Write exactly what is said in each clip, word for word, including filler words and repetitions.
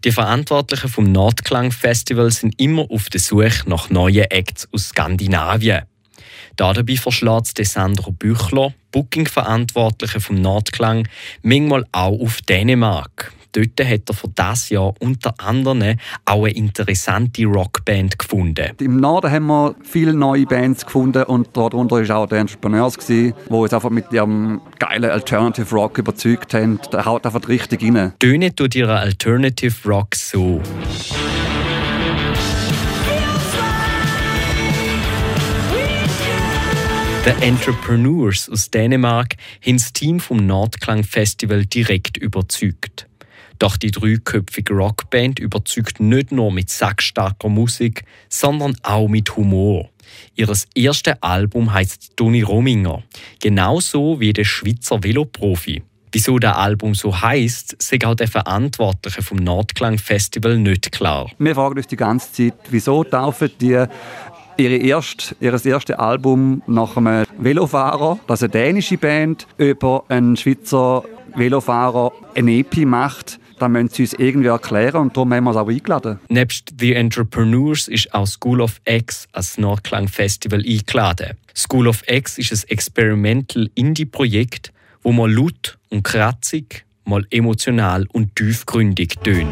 Die Verantwortlichen vom Nordklang Festival sind immer auf der Suche nach neuen Acts aus Skandinavien. Dabei verschlägt Sandro Büchler, Booking-Verantwortliche vom Nordklang, manchmal auch auf Dänemark. Dort hat er für dieses Jahr unter anderem auch eine interessante Rockband gefunden. Im Norden haben wir viele neue Bands gefunden und darunter war auch die Entrepreneurs, die uns einfach mit ihrem geilen Alternative Rock überzeugt haben. Der haut einfach richtig rein. Töne tut ihre Alternative Rock so. Die Entrepreneurs aus Dänemark haben das Team vom Nordklang Festival direkt überzeugt. Doch die dreiköpfige Rockband überzeugt nicht nur mit sackstarker Musik, sondern auch mit Humor. Ihr erstes Album heisst Toni Rominger, genauso wie der Schweizer Veloprofi. Wieso das Album so heisst, sagt auch der Verantwortliche vom Nordklang Festival nicht klar. Wir fragen uns die ganze Zeit, wieso taufen die Ihre erst, ihr erstes Album nach einem Velofahrer, das eine dänische Band über einen Schweizer Velofahrer ein E P macht. Das müssen sie uns irgendwie erklären und darum haben wir es auch eingeladen. Nebst The Entrepreneurs ist auch School of X als Nordklang Festival eingeladen. School of X ist ein Experimental Indie-Projekt, wo mal laut und kratzig, mal emotional und tiefgründig tönt.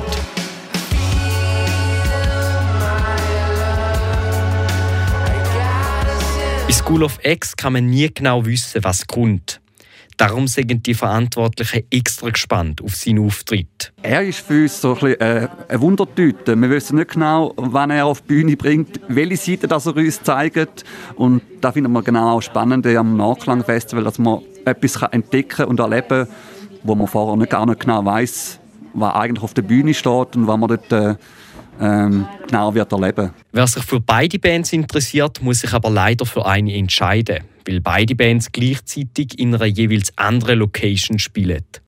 Bei School of X kann man nie genau wissen, was kommt. Darum sind die Verantwortlichen extra gespannt auf seinen Auftritt. Er ist für uns so ein bisschen äh, eine Wundertüte. Wir wissen nicht genau, wann er auf die Bühne bringt, welche Seite das er uns zeigt. Und da finden wir genau auch spannend am Nordklang-Festival, dass man etwas entdecken und erleben kann, wo man vorher nicht, gar nicht genau weiss, was eigentlich auf der Bühne steht und was man dort äh, ähm, genau wird erleben. Wer sich für beide Bands interessiert, muss sich aber leider für eine entscheiden, weil beide Bands gleichzeitig in einer jeweils anderen Location spielen.